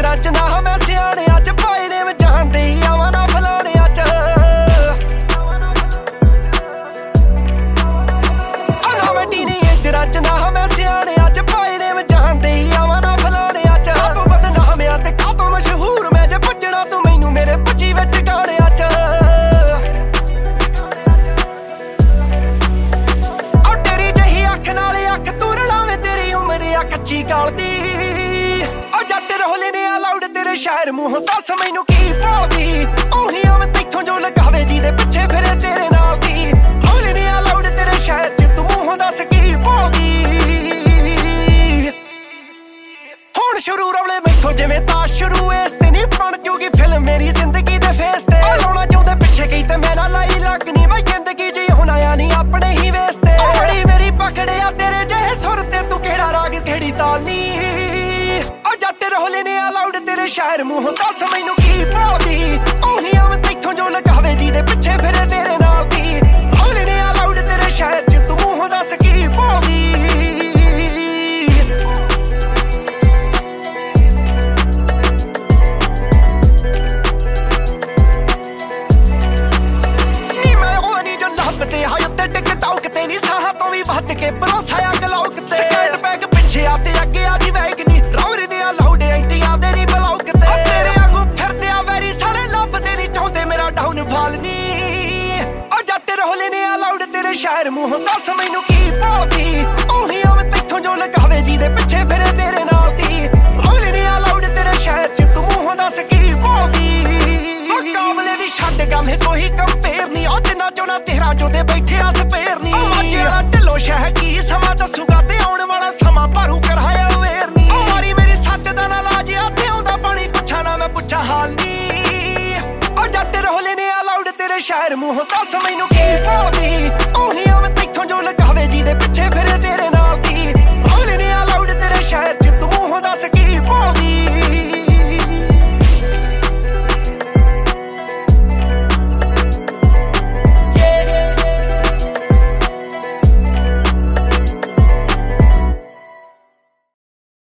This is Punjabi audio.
ਨੇਚਰਾਂ ਚ ਨਾ ਮੈਂ ਸਿਆਣਿਆਂ ਚ ਪਾਏ ਨੇ ਮੈਂ ਜਾਣਦੇ ਆਵਾਂ ਨਾ ਫਲਾਣਿਆਂ ਚ ਨਾ ਮੈਂ ਟੀਨੇਜਰਾਂ ਚ ਨਾ ਮੈਂ ਸਿਆਣਿਆਂ ਚ ਪਾਏ ਨੇ ਮੈਂ ਜਾਣਦੇ ਆਵਾਂ ਨਾ ਫਲਾਣਿਆਂ ਚ ਕਾਤੋਂ ਬਦਨਾਮਿਆਂ ਤੇ ਕਾਤੋਂ ਮਸ਼ਹੂਰ ਮੈਂ ਜੇ ਪੁੱਛਣਾ ਤੂੰ ਮੈਨੂੰ ਮੇਰੇ ਪੱਚੀ ਵਿੱਚ ਗਾਣਿਆਂ ਚ ਉਹ ਤੇਰੀ ਜਿਹੀ ਅੱਖ ਨਾਲ ਅੱਖ ਤੂੰ ਰਲਾਵੇਂ ਤੇਰੀ ਉਮਰ ਆ ਕੱਚੀ ਕਾਲ ਦੀ ਉਹ ਜੱਟ ਰੋਲੇ ਨੇ ਅਲਾਉਡ ਤੇਰੇ ਸ਼ਹਿਰ ਮੂੰਹੋਂ ਦੱਸ ਮੈਨੂੰ ਕੀ ਭਾਲਦੀ ਉਹੀ ਆਵੇਂ ਤੈਥੋਂ ਜੋ ਲਗਾਵੇ ਜਿਹਦੇ ਪਿੱਛੇ ਫਿਰੇ ਤੇਰੇ ਨਾਲ ਦੀ ਰੋਲੇ ਨੇ ਅਲਾਉਡ ਤੇਰੇ ਸ਼ਹਿਰ ਚ ਤੂੰ ਮੂੰਹੋਂ ਦੱਸ ਕੀ ਭਾਲਦੀ ਹੁਣ ਸ਼ੁਰੂ ਰੌਲੇ ਮੈਥੋਂ ਜਿਵੇਂ ਤਾਸ਼ ਸ਼ੁਰੂ ਇਸ ਤੇ ਨਹੀਂ ਬਣ ਜੂਗੀ ਫਿਲਮ ਮੇਰੀ ਜ਼ਿੰਦਗੀ ਦੇ ਫੇਸ ਤੇ ਲਾਉਣਾ ਚਾਹੁੰਦੇ ਪਿੱਛੇ ਗਈ ਤੇ ਮੇਰਾ ਲਾਈ ਲੱਗਣੀ ਮੈਂ ਜ਼ਿੰਦਗੀ ਜੀ ਹੁਣ ਆਇਆ ਨਹੀਂ ਆਪਣੇ ਹੀ ਵੇਸ ਤੇ ਬੜੀ ਮੇਰੀ ਪਕੜਿਆ ਤੇਰੇ ਜਿਹੇ ਸੁਰ ਤੇ ਤੂੰ ਕਿਹੜਾ ਰਾਗ ਕਿਹੜੀ ਤਾਲ ਨੀ ਉਹ ਜੱਟ ਰੋਲੇ ਨੇ ਅਲਾਉਡ ਤੇਰੇ ਸ਼ਹਿਰ ਮੂੰਹੋਂ ਦੱਸ ਮੈਨੂੰ ਕੀ ਭਾਲਦੀ ਉਹੀ ਆਵੇਂ ਤੈਥੋਂ ਜੋ ਲਗਾਵੇ ਜਿਹਦੇ ਪਿੱਛੇ ਫਿਰੇ ਤੇਰੇ ਨਾਲ ਦੀ ਰੋਲੇ ਨੇ ਅਲਾਉਡ ਤੇਰੇ ਸ਼ਹਿਰ ਚ ਤੂੰ ਮੂੰਹੋਂ ਦੱਸ ਕੀ ਭਾਲਦੀ ਤੇ ਹਾਏ ਉੱਤੇ ਟਿਕਟੌਕ ਤੇ ਨਹੀਂ ਸਾਹਾਂ ਤੋਂ ਵੀ ਵੱਧ ਕੇ ਭਰੋਸਾ ਆ ਗਲੌਕ ਤੇ ਸਕੈਟ ਬੈਗ ਪਿੱਛੇ ਆ ਤੇ ਅੱਗੇ ਆ ਜੀ ਵੈਗ ਨੀ ਰੌਰ ਨੇ ਆ ਲਾਉਡੇ ਐਂਟੀਆਂ ਦੇ ਨਹੀਂ ਬਲੌਕ ਤੇ ਤੇਰੇ ਆਗੂ ਫਿਰਦੇ ਆ ਵੈਰੀ ਸਾਲੇ ਲੱਭਦੇ ਨਹੀਂ ਚਾਹੁੰਦੇ ਮੇਰਾ ਡਾਊਨ ਫਾਲ ਨੀ ਉਹ ਜੱਟ ਰੋਲੇ ਨੇ ਆ ਲਾਉਡ ਤੇਰੇ ਸ਼ਹਿਰ ਮੂੰਹੋਂ ਦੱਸ ਮੈਨੂੰ ਕੀ ਭਾਲਦੀ ਉਹੀ ਆਵੇਂ ਤੈਥੋਂ ਜੋ ਲਗਾਵੇ ਜਿਹਦੇ ਪਿੱਛੇ ਫਿਰੇ ਤੇਰੇ ਨਾਲ ਦੀ ਰੋਲੇ ਨੇ ਆ ਲਾਉਡ ਤੇਰੇ ਸ਼ਹਿਰ ਚ ਤੂੰ ਮੂੰਹੋਂ ਦੱਸ ਕੀ ਭਾਲਦੀ ਮੁਕਾਬਲੇ ਦੀ ਛੱਡ ਗੱਲ ਕੋਈ ਕੰਪੇਅਰ ਨਹੀਂ ਉਹ ਜਿੰਨਾ ਚੋਣਾ ਤੇਰਾ ਜੋਦੇ ਬੈਠੇ ਆ ਸਪੇਰ ਨਹੀਂ ਮਾਝੇ ਵਾਲਾ ਢਿੱਲੋਂ ਸ਼ਹਿਰ ਕੀ ਸਮਾਂ ਦੱਸੂਗਾ ਤੇ ਆਉਣ ਵਾਲਾ ਸਮਾਂ ਭਾਰੂ ਕਰਾਇਆ ਵੇਰ ਨਹੀਂ ਮਾਰੀ ਮੇਰੀ ਸੱਟ ਦਾ ਨਾ ਲਾਜਿਆ ਤੇ ਆਉਂਦਾ ਪਾਣੀ ਪੁੱਛਾ ਨਾ ਮੈਂ ਪੁੱਛਾ ਹਾਲ ਨੀ ਉਹ ਜੱਟ ਰੋਲੇ ਨੇ ਅਲਾਉਡ ਤੇਰੇ ਸ਼ਹਿਰ ਮੂੰਹੋਂ ਦੱਸ ਮੈਨੂੰ ਕੀ ਭਾਲਦੀ